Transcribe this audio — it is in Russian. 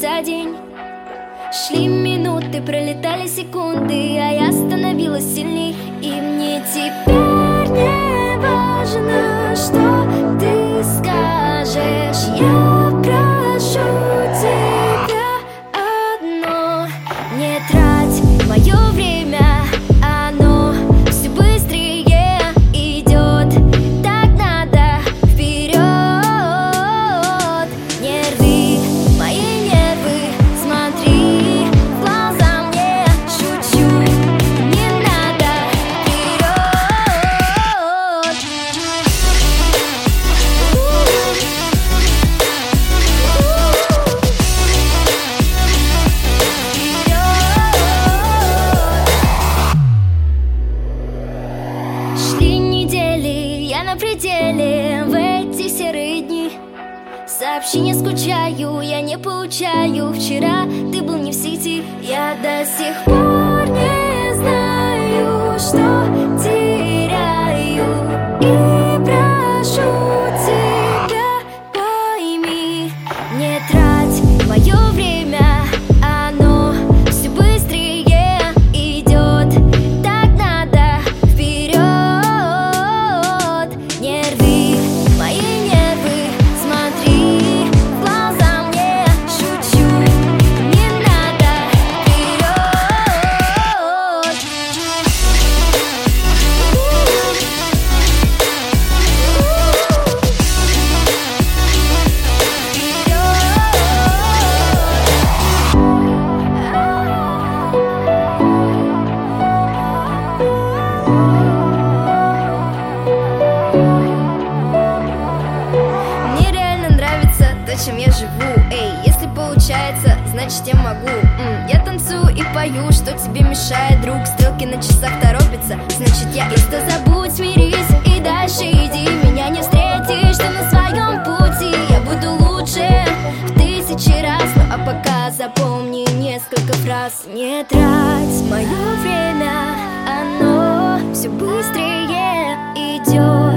за день. Шли минуты, пролетали секунды, а я становилась сильней. И мне теперь не важно, что ты скажешь. Я прошу тебя одно: не трать мое время, оно все быстрее идет. Так надо вперед. Не рви мои нервы, смотри в глаза мне, шучу, не надо вперед. Шли недели, я на пределе в эти серые дни. Сообщения скучаю, я не получаю. Вчера ты был не в сети. Я до сих пор не знаю, что теряю. И прошу тебя, пойми, не трать мое время, оно все быстрее идет. Так надо вперед. Не рви мои нервы, смотри в глаза мне, шучу, не надо вперед. Мне реально нравится то, чем я живу. Эй, если получается, значит я могу. Я танцую и пою, что тебе мешает, друг? Стрелки на часах торопятся, значит я просто забудь, смирись и дальше иди. Меня не встретишь ты на своем пути. Я буду лучше в 1000 раз, ну а пока запомни несколько фраз. Не трать мое время, оно все быстрее идет.